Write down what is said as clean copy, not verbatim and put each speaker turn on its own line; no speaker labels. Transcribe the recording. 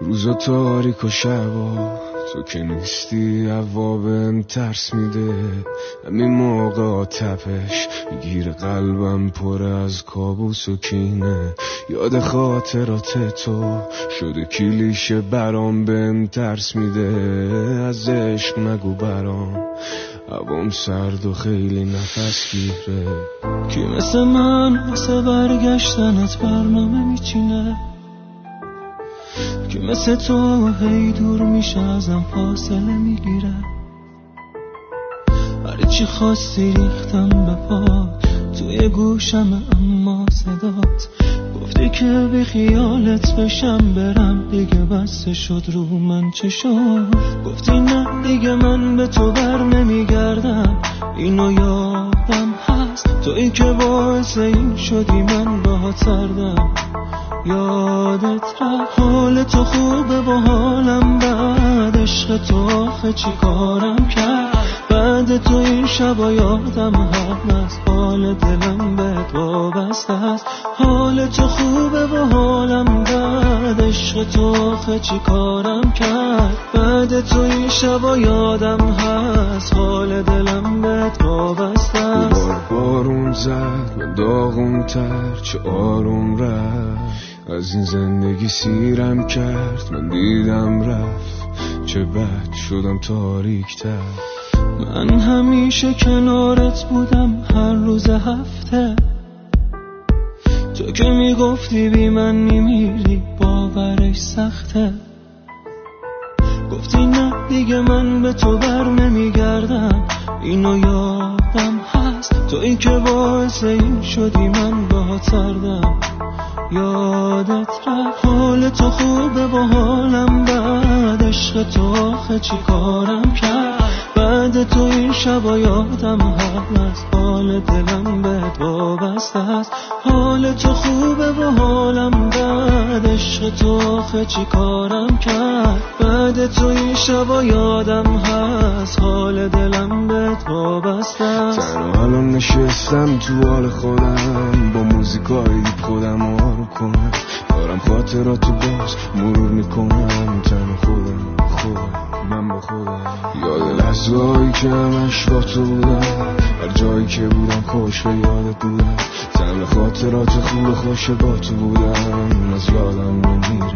روزا تاریک و شبا تو که نیستی هوا بهم ترس میده. همین موقع تپش میگیره قلبم پر از کابوس و کینه. یاد خاطرات تو شده کلیشه برام بهم ترس میده. از عشق نگو برام هوام سرد و خیلی نفس گیره.
کی مثل من واسه برگشتنت برنامه میچینه؟ که مثل تو هی دور میشه ازم فاصله میگیره. هر چی خواستی ریختم به پا توی گوشم اما صدات گفتی که بی خیالت بشم برم دیگه بس شد رو من چشم. گفتی نه دیگه من به تو بر نمیگردم اینو یادم هست. تویی که باعث این شدی من باهات سردم یادت رفت. حال تو خوبه با حالم بعد عشق تو آخه چی کارم کرد. بعد تو این شبا یادم هست حال دلم بهت وابسته است. حال تو خوبه با حالم بعد عشق تو آخه چی کارم کرد. بعد تو این شبا یادم هست حال دلم بهت وابسته است.
بارون زد من داغم تر چه آروم رفت. از این زندگی سیرم کرد من دیدم رفت چه بد شدم تاریک تر.
من همیشه کنارت بودم هر روز هفته. تو که میگفتی بی من میمیری باورش سخته. گفتی نه دیگه من به تو بر نمیگردم اینو یادم هست. تو این که باعث این شدی من باهات سردم یادت رفت. حال تو خوبه با حالم بعد عشق تو آخه چی کارم کرد. بعد تو این شبا یادم هست حال دلم بهت وابسته است. حال تو خوبه با حالم بعد عشق تو آخه چی کارم کرد. بعد تو این شبا یادم هست حال دلم بهت وابسته است.
تنها الان نشستم تو حال خودم با موزیکای دیپ خودم آروم کنم. دارم خاطراتو باز مرور میکنم تنها خودم من با خودم. یاد لحظه‌هایی که همش با تو بودم هر جایی که بودم خوش به یادت بودم. تنها خاطرات خوب خوش با تو بودم از یادم نمیره